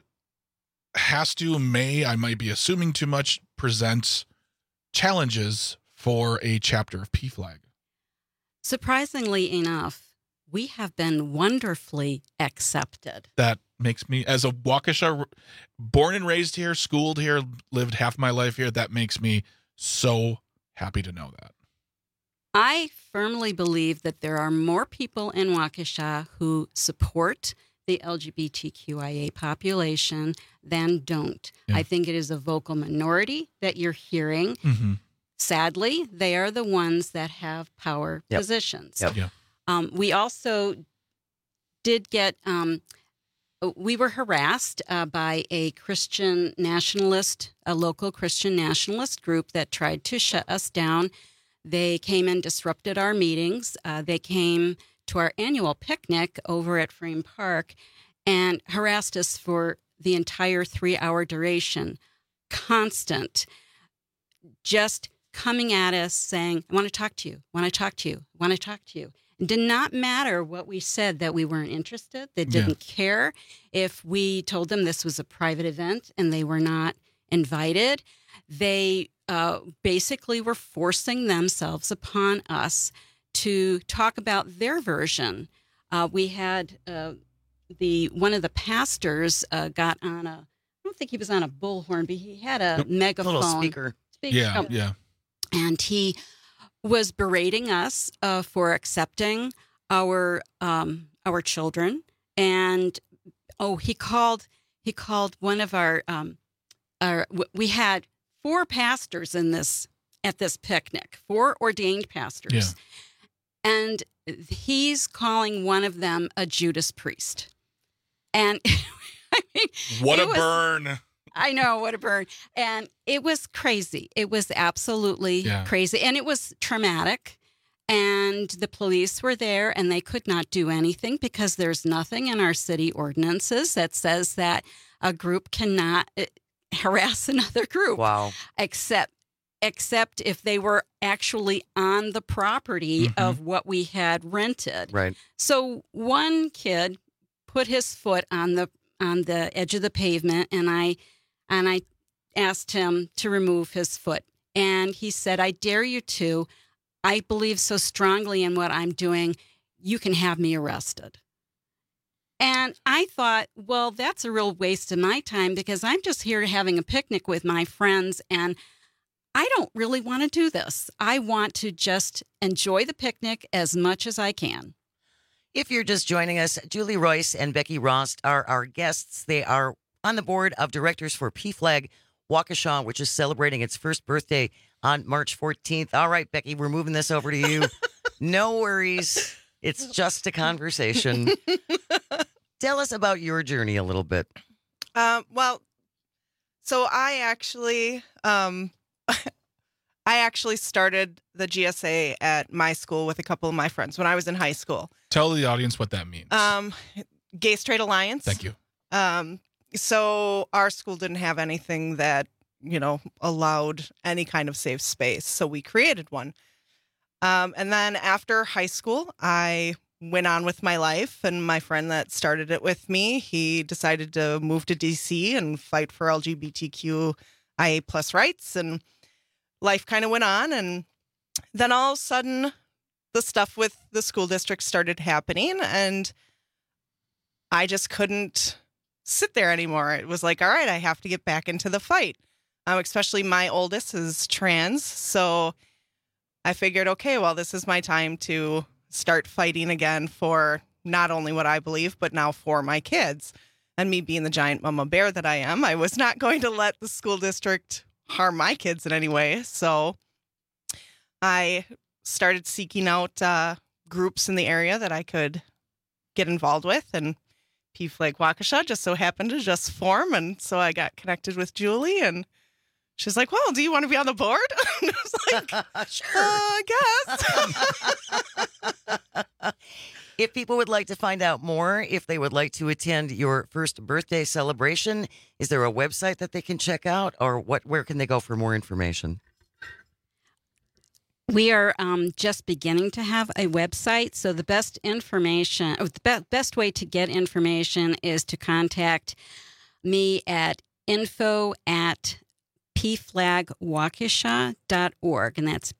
I might be assuming too much, presents challenges for a chapter of PFLAG. Surprisingly enough, we have been wonderfully accepted. That makes me, as a Waukesha, born and raised here, schooled here, lived half my life here, that makes me so happy to know that. I firmly believe that there are more people in Waukesha who support the LGBTQIA population than don't. Yeah. I think it is a vocal minority that you're hearing. Mm-hmm. Sadly, they are the ones that have power positions. Yep. Yeah. We also did get, we were harassed by a Christian nationalist, a local Christian nationalist group that tried to shut us down. They came and disrupted our meetings. They came to our annual picnic over at Frame Park and harassed us for the entire 3-hour duration. Constant. Just coming at us saying, I want to talk to you, want to talk to you, want to talk to you. It did not matter what we said that we weren't interested. They didn't care if we told them this was a private event and they were not invited. They basically were forcing themselves upon us to talk about their version. We had one of the pastors got on I don't think he was on a bullhorn, but he had a megaphone. Little speaker. Yeah. And he was berating us for accepting our children, and he called one of our we had 4 pastors at this picnic, 4 ordained pastors, and he's calling one of them a Judas Priest, and I mean, what a burn. I know, what a burn. And it was crazy. It was absolutely crazy. And it was traumatic. And the police were there, and they could not do anything because there's nothing in our city ordinances that says that a group cannot harass another group. Wow. Except if they were actually on the property of what we had rented. Right. So one kid put his foot on the edge of the pavement, and I asked him to remove his foot. And he said, "I dare you to. I believe so strongly in what I'm doing. You can have me arrested." And I thought, well, that's a real waste of my time because I'm just here having a picnic with my friends, and I don't really want to do this. I want to just enjoy the picnic as much as I can. If you're just joining us, Julie Royce and Becky Rost are our guests. They are on the board of directors for PFLAG Waukesha, which is celebrating its first birthday on March 14th. All right, Becky, we're moving this over to you. No worries. It's just a conversation. Tell us about your journey a little bit. Well, so I actually started the GSA at my school with a couple of my friends when I was in high school. Tell the audience what that means. Gay Straight Alliance. Thank you. So our school didn't have anything that, allowed any kind of safe space. So we created one. And then after high school, I went on with my life, and my friend that started it with me, he decided to move to DC and fight for LGBTQIA+ rights, and life kind of went on. And then all of a sudden, the stuff with the school district started happening, and I just couldn't sit there anymore. It was like, all right, I have to get back into the fight. Especially my oldest is trans, so I figured, okay, well, this is my time to start fighting again for not only what I believe, but now for my kids. And me being the giant mama bear that I am, I was not going to let the school district harm my kids in any way. So I started seeking out groups in the area that I could get involved with, and PFLAG Waukesha just so happened to just form. And so I got connected with Julie, and she's like, well, do you want to be on the board? And I was like, sure. I guess. If people would like to find out more, if they would like to attend your first birthday celebration, is there a website that they can check out, or where can they go for more information? We are just beginning to have a website, so the best information, or the best way to get information is to contact me at info@pflagwaukesha.org, and that's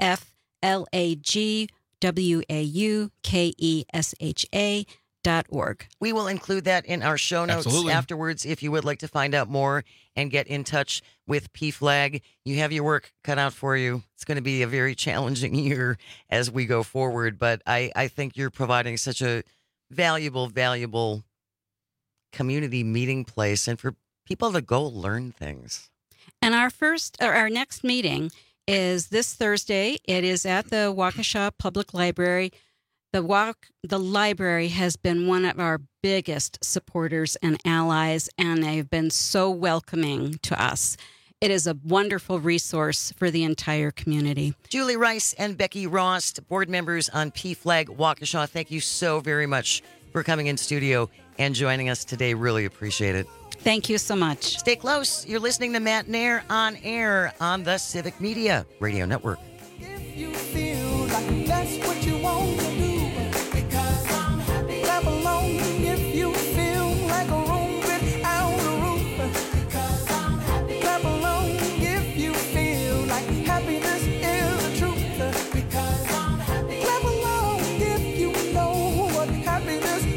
PFLAGWAUKESHA.org. We will include that in our show notes afterwards if you would like to find out more and get in touch with PFLAG. You have your work cut out for you. It's going to be a very challenging year as we go forward, but I think you're providing such a valuable community meeting place and for people to go learn things. And our next meeting is this Thursday. It is at the Waukesha Public Library. The library has been one of our biggest supporters and allies, and they've been so welcoming to us. It is a wonderful resource for the entire community. Julie Rice and Becky Rost, board members on PFLAG Waukesha, thank you so very much for coming in studio and joining us today. Really appreciate it. Thank you so much. Stay close. You're listening to Matt Nair on air on the Civic Media Radio Network. If you feel like that's what you want to do, because I'm happy. Clap along if you feel like a room without a roof, because I'm happy. Clap along if you feel like happiness is the truth, because I'm happy. Clap along if you know what happiness is.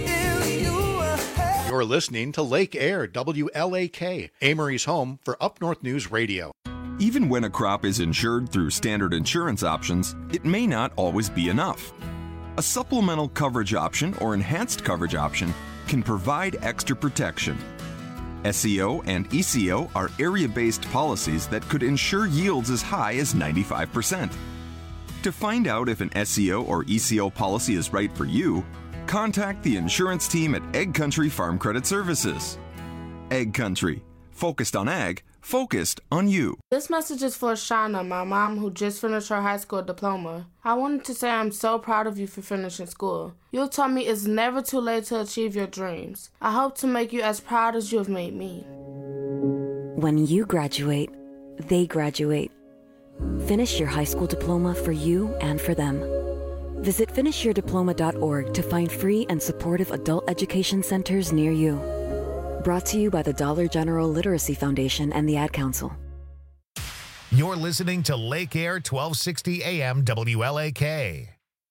You're listening to Lake Air, WLAK, Amory's home for Up North News Radio. Even when a crop is insured through standard insurance options, it may not always be enough. A supplemental coverage option or enhanced coverage option can provide extra protection. SEO and ECO are area-based policies that could ensure yields as high as 95%. To find out if an SEO or ECO policy is right for you, contact the insurance team at Ag Country Farm Credit Services. Ag Country, focused on ag, focused on you. This message is for Shauna, my mom, who just finished her high school diploma. I wanted to say I'm so proud of you for finishing school. You taught me it's never too late to achieve your dreams. I hope to make you as proud as you have made me. When you graduate, they graduate. Finish your high school diploma for you and for them. Visit finishyourdiploma.org to find free and supportive adult education centers near you. Brought to you by the Dollar General Literacy Foundation and the Ad Council. You're listening to Lake Air 1260 AM WLAK.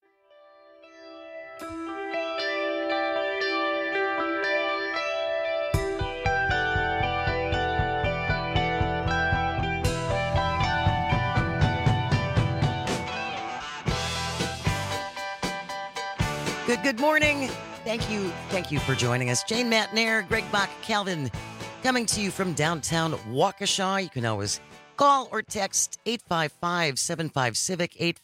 Good morning. Thank you for joining us. Jane Matnair, Greg Bach, Calvin, coming to you from downtown Waukesha. You can always call or text 855-75-CIVIC,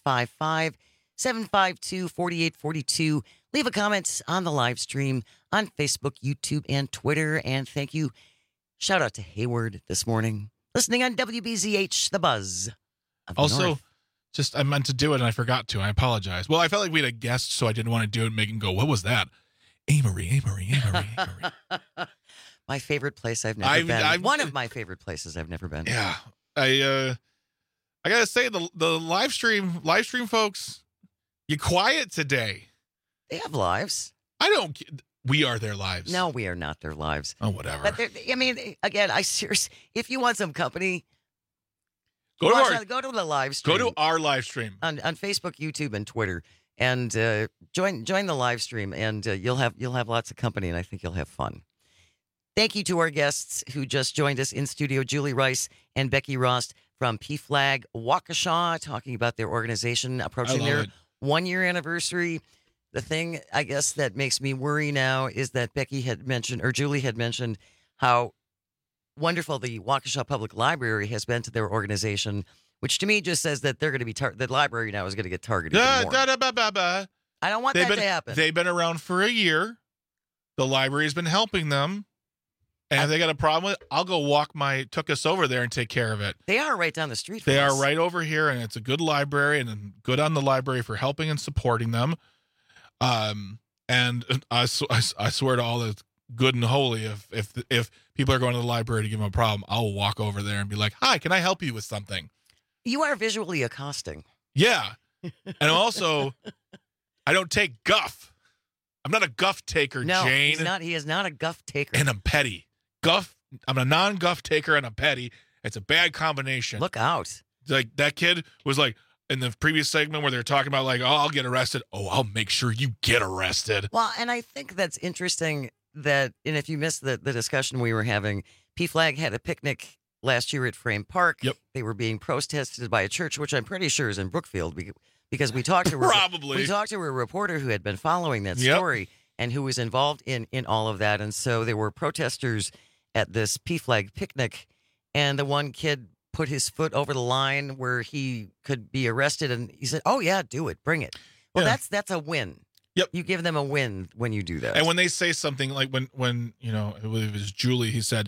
855-752-4842. Leave a comment on the live stream on Facebook, YouTube, and Twitter. And thank you. Shout out to Hayward this morning. Listening on WBZH, The Buzz. Also, I meant to do it and I forgot to. I apologize. Well, I felt like we had a guest, so I didn't want to do it and make him go, what was that? Amory. My favorite place I've never been. One of my favorite places I've never been. Yeah. I gotta say, the live stream folks, you quiet today. They have lives. We are their lives. No, we are not their lives. Oh, whatever. But again, if you want some company, go to the live stream. Go to our live stream on Facebook, YouTube, and Twitter, and join the live stream, and you'll have lots of company, and I think you'll have fun. Thank you to our guests who just joined us in studio, Julie Rice and Becky Rost from PFLAG Waukesha, talking about their organization approaching their 1-year anniversary. The thing, I guess, that makes me worry now is that Julie had mentioned how wonderful the Waukesha Public Library has been to their organization, which to me just says that they're going to be the library now is going to get targeted more. I don't want that to happen. They've been around for a year. The library has been helping them. And if they got a problem with it, I'll go walk took us over there and take care of it. They are right down the street. They are right over here, and it's a good library, and good on the library for helping and supporting them. And I swear to all that's good and holy, if people are going to the library to give them a problem, I'll walk over there and be like, "Hi, can I help you with something?" You are visually accosting. Yeah, and also, I don't take guff. I'm not a guff taker, no, Jane. He's not. He is not a guff taker. And I'm petty. Guff. I'm a non-guff taker and a petty. It's a bad combination. Look out! Like that kid was like in the previous segment where they're talking about like, "Oh, I'll get arrested." Oh, I'll make sure you get arrested. Well, and I think that's interesting. And if you missed the discussion we were having, PFLAG had a picnic last year at Frame Park. Yep. They were being protested by a church, which I'm pretty sure is in Brookfield, because we talked to we talked to a reporter who had been following that story and who was involved in all of that. And so there were protesters at this PFLAG picnic, and the one kid put his foot over the line where he could be arrested, and he said, "Oh yeah, do it, bring it." Well, that's a win. Yep. You give them a win when you do that. And when they say something like when it was Julie, he said,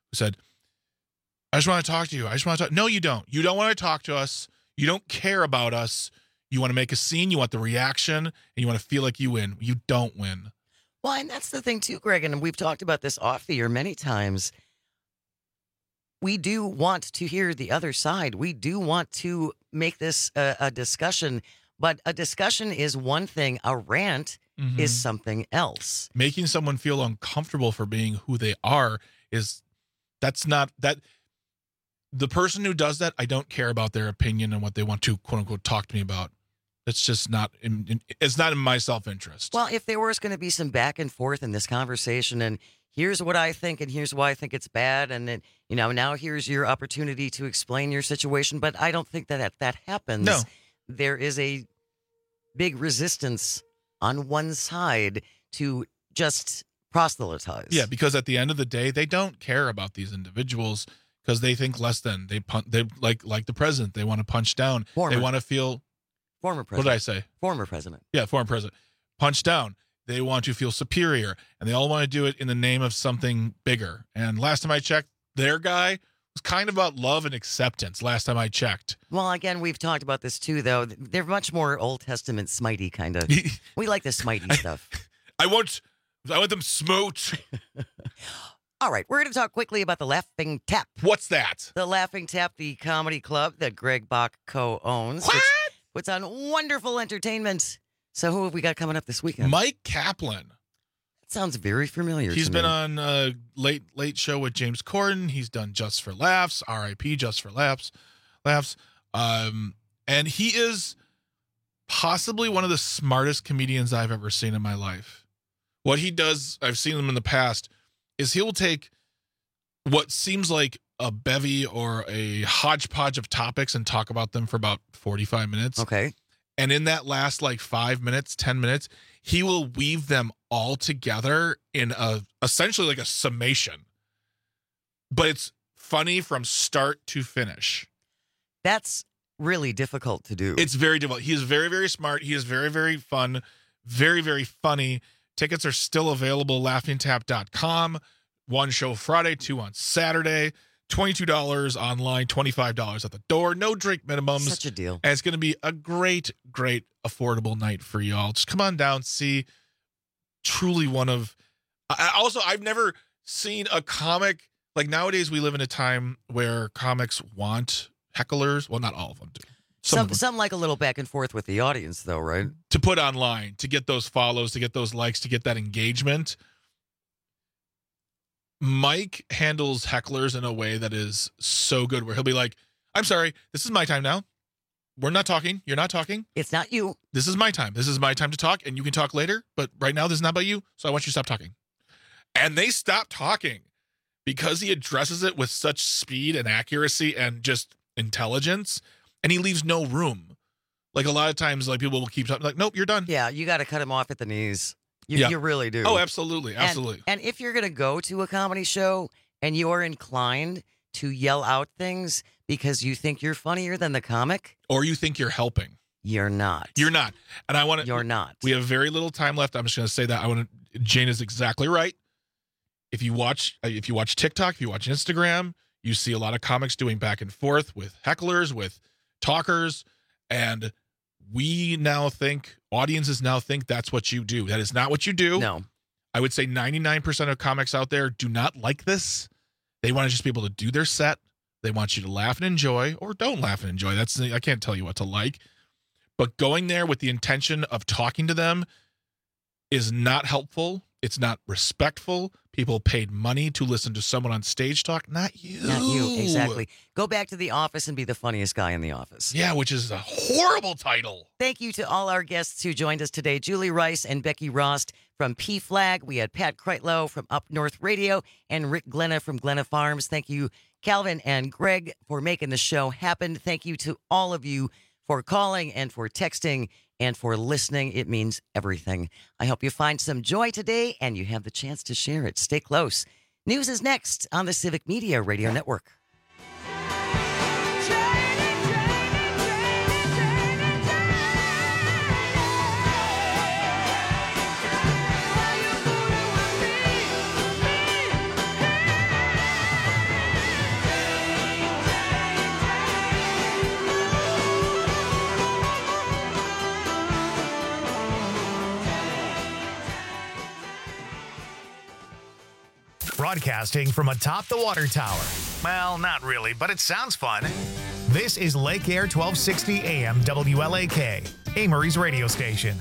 "I just want to talk to you. I just want to talk." No, you don't. You don't want to talk to us. You don't care about us. You want to make a scene. You want the reaction, and you want to feel like you win. You don't win. Well, and that's the thing too, Greg, and we've talked about this off the air many times. We do want to hear the other side. We do want to make this a discussion, but a discussion is one thing. A rant is something else. Making someone feel uncomfortable for being who they are that's not that. The person who does that, I don't care about their opinion and what they want to, quote unquote, talk to me about. It's just not it's not in my self-interest. Well, if there was going to be some back and forth in this conversation, and here's what I think, and here's why I think it's bad, and then, now here's your opportunity to explain your situation, but I don't think that happens. No. There is a big resistance on one side to just proselytize. Yeah, because at the end of the day, they don't care about these individuals because they think less than. They like the president. They want to punch down. They want to feel. Former president. What did I say? Former president. Yeah, former president. Punch down. They want to feel superior, and they all want to do it in the name of something bigger. And last time I checked, their guy was kind of about love and acceptance. Last time I checked. Well, again, we've talked about this too, though. They're much more Old Testament smitey kind of. We like the smitey stuff. I want them smote. All right, we're going to talk quickly about the Laughing Tap. What's that? The Laughing Tap, the comedy club that Greg Bach co-owns. What? Puts on wonderful entertainment. So who have we got coming up this weekend? Mike Kaplan. That sounds very familiar. He's to been me. on Late Show with James Corden. He's done Just for Laughs, R.I.P. Just for Laughs. And he is possibly one of the smartest comedians I've ever seen in my life. What he does, I've seen him in the past, is he will take what seems like a bevy or a hodgepodge of topics and talk about them for about 45 minutes. Okay. And in that last 5 minutes, 10 minutes, he will weave them all together in essentially like a summation. But it's funny from start to finish. That's really difficult to do. It's very difficult. He is very, very smart. He is very, very fun, very, very funny. Tickets are still available, laughingtap.com. One show Friday, 2 on Saturday. $22 online, $25 at the door. No drink minimums. Such a deal. And it's going to be a great, great affordable night for y'all. Just come on down, see truly one of... I've never seen a comic... Nowadays, we live in a time where comics want hecklers. Well, not all of them do. Some like a little back and forth with the audience, though, right? To put online, to get those follows, to get those likes, to get that engagement. Mike handles hecklers in a way that is so good, where he'll be like, I'm sorry, this is my time now. We're not talking. You're not talking. It's not you. This is my time. This is my time to talk, and you can talk later, but right now this is not about you, so I want you to stop talking. And they stop talking because he addresses it with such speed and accuracy and just intelligence, and he leaves no room. A lot of times, people will keep talking, nope, you're done. Yeah, you got to cut him off at the knees. You really do. Oh, absolutely. Absolutely. And if you're going to go to a comedy show and you are inclined to yell out things because you think you're funnier than the comic, or you think you're helping, you're not. You're not. And You're not. We have very little time left. I'm just going to say that. Jane is exactly right. If you watch TikTok, if you watch Instagram, you see a lot of comics doing back and forth with hecklers, with talkers, and audiences now think that's what you do. That is not what you do. No. I would say 99% of comics out there do not like this. They want to just be able to do their set. They want you to laugh and enjoy, or don't laugh and enjoy. I can't tell you what to like. But going there with the intention of talking to them is not helpful. It's not respectful. People paid money to listen to someone on stage talk, not you. Not you, exactly. Go back to the office and be the funniest guy in the office. Yeah, which is a horrible title. Thank you to all our guests who joined us today. Julie Rice and Becky Rost from PFLAG. We had Pat Kreitlow from Up North Radio and Rick Glenna from Glenna Farms. Thank you, Calvin and Greg, for making the show happen. Thank you to all of you for calling and for texting and for listening. It means everything. I hope you find some joy today and you have the chance to share it. Stay close. News is next on the Civic Media Radio Network. Broadcasting from atop the water tower. Well, not really, but it sounds fun. This is Lake Air 1260 AM WLAK, Amory's radio station.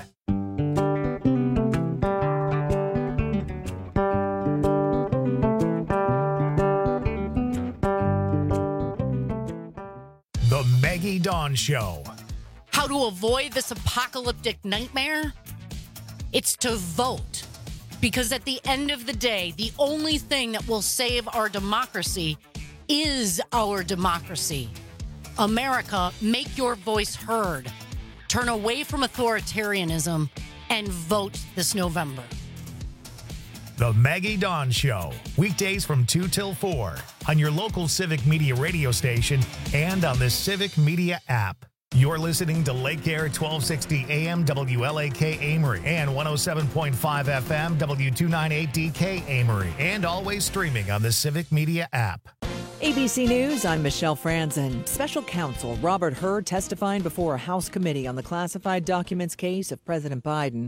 The Maggie Dawn Show. how to avoid this apocalyptic nightmare? It's to vote. Because at the end of the day, the only thing that will save our democracy is our democracy. America, make your voice heard. Turn away from authoritarianism and vote this November. The Maggie Dawn Show, weekdays from 2 till 4 on your local Civic Media radio station and on the Civic Media app. You're listening to Lake Air 1260 AM WLAK Amory and 107.5 FM W298DK Amory, and always streaming on the Civic Media app. ABC News, I'm Michelle Franzen. Special counsel Robert Hur testifying before a House committee on the classified documents case of President Biden.